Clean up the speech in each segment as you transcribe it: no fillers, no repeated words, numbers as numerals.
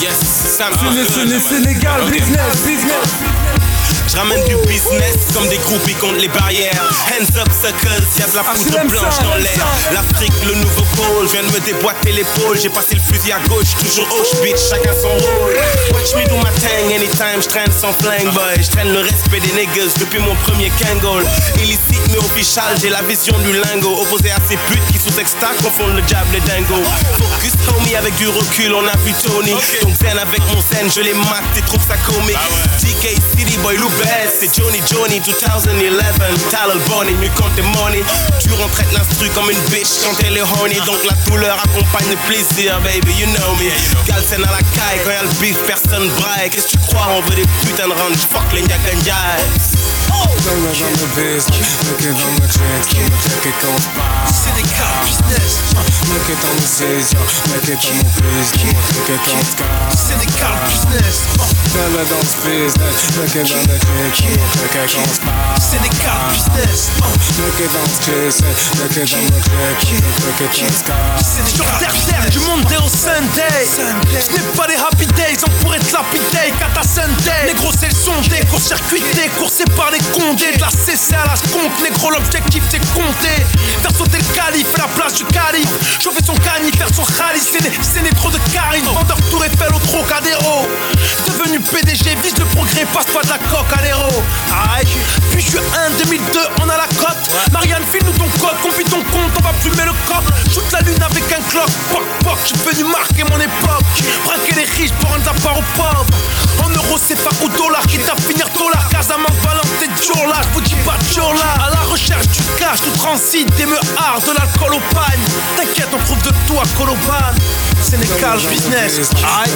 Yes, Sam. Sénégal, business. Je ramène du business comme des groupies contre les barrières. Hands up suckers, y'a de la poudre blanche dans l'air. L'Afrique, le nouveau pôle, je viens de me déboîter l'épaule. J'ai passé le fusil à gauche, toujours hoche bitch, chacun son rôle. Watch me do my thing anytime, j'traîne sans flingue boy. J'traîne le respect des niggas depuis mon premier Kangol. Illicite mais official, j'ai la vision du lingot. Opposé à ces putes qui sous extra confondent le diable et dingo. Focus homie, avec du recul on a vu Tony. Donc zen avec mon zen, je les mate, t'es trouves ça comique. DK City boy, look best, c'est Johnny 2011. Talal Bonnie, nu compte tes money. Tu traite l'instru comme une bitch quand elle est horny. Donc la douleur accompagne le plaisir, baby, you know me. Galsen à la caille, quand y'a le beef, personne braille. Qu'est-ce que tu crois, on veut des putains de range, fuck les nyaganjais. Dans le biz, look it on the tricks, check it goes by. Sénégal business. Look it on the Z's, look it on the biz, look it on the sky. Sénégal business. Dans le business, look it on the tricks, check it goes by. Sénégal business. Look it on the tricks, look it on the tricks, look it on the sky. Sur terre, du Monday au Sunday. Ce n'est pas des happy days, on pourrait te lapider. Kata Sunday. Négro, c'est le sondé, court-circuité, coursé par les condés. De la CC à la compte, négro, l'objectif c'est compter. Faire sauter le calife et la place du calife. Chauffer son canif, faire son khalis, c'est né trop de charisme. Vendeur Tour Eiffel au Trocadéro. Devenu PDG, vise le progrès, passe pas de la coque à l'héros. Aïe, puis je suis 2002, on a la cote. Marianne, file-nous ton code, confie ton compte, on va plumer le coq. Shoot la lune avec un clock, poc poc, je suis venu marquer mon époque. Braquer les riches pour rendre la part aux pauvres. En euros, c'est pas au dollar, quitte à finir dollar. Casamance, Valence, t'es toujours là, je vous dis pas toujours là. À la recherche du cash, tout transite, des meurs, de l'alcool au pagne. T'inquiète, on trouve de tout à Coloban. Sénégal business. Aïe.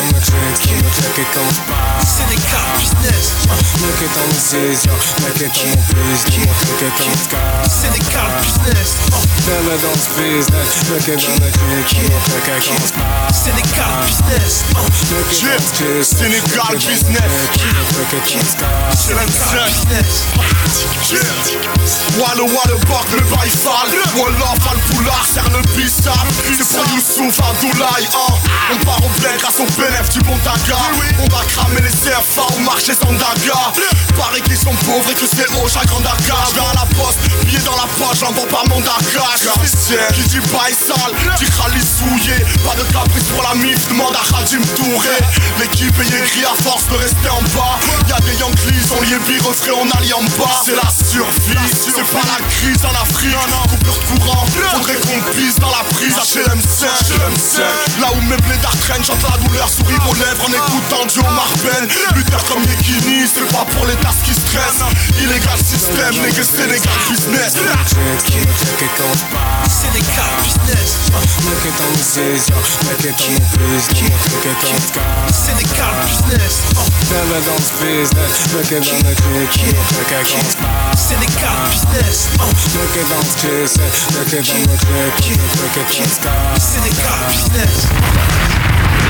Sénégal business. Look it on the Z's, look it on the biz, look it on the sky. Sénégal business. Dans le business, look it on the tricks, look it on the sky. Sénégal business. Sénégal business. Look it on the sky. Sénégal business. Walla bark le bail sale. Wallah fal poulard, serre le bissap. C'est pour Youssouf Abdoulaye. On part au bled grâce au bénéf du bon taga. On va cramer les CFA au marché sans daga. Pareil qu'ils sont pauvres et que c'est haut, chaque grande arcade. Je vais à la poste, billet dans la poche, j'envoie par mon Dakar. Qui dit bail sale, dit Khalis souillé. Pas de caprice pour la mif, demande à Khadim Touré. L'équipe est écrit à force de rester en bas. Y'a des Yankees, on lié bi, refrais, on allie en bas. C'est la survie, c'est pas la crise en Afrique. Coupure de courant, faudrait qu'on pisse dans la prise à HLM5. Là où mes blédards traînent, chante la douleur, souris aux lèvres en écoutant Joe Marbel. Luther comme Yekini, c'est pas pour les tasses qui stressent. Illégal système, nigga, Sénégal business. Sénégal business. Look it on the Z's, look it on the biz, look it on the sky. Sénégal business. Dans le business, look it on the tricks, look it on the sky. Sénégal business. Look it on the tricks, look it on the tricks, look it on the sky. Sénégal business.